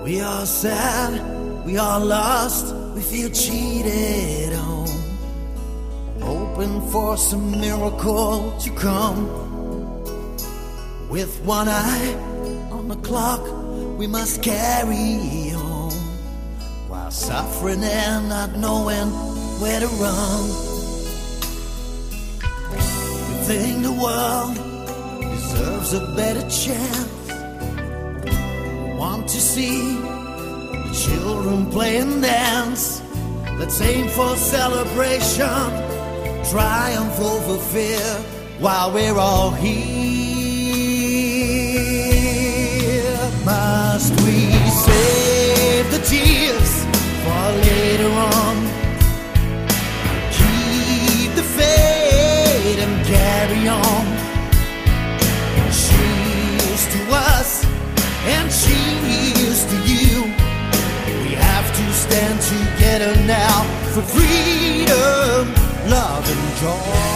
We are sad, we are lost, we feel cheated on, hoping for some miracle to come. With one eye on the clock, we must carry on, while suffering and not knowing where to run. We think the world deserves a better chance. Want to see the children play and dance. Let's aim for celebration, triumph over fear, while we're all here. Must we save the tears for later on? Keep the faith and carry on. Cheers to us and cheers to you. We have to stand together now for freedom, love and joy.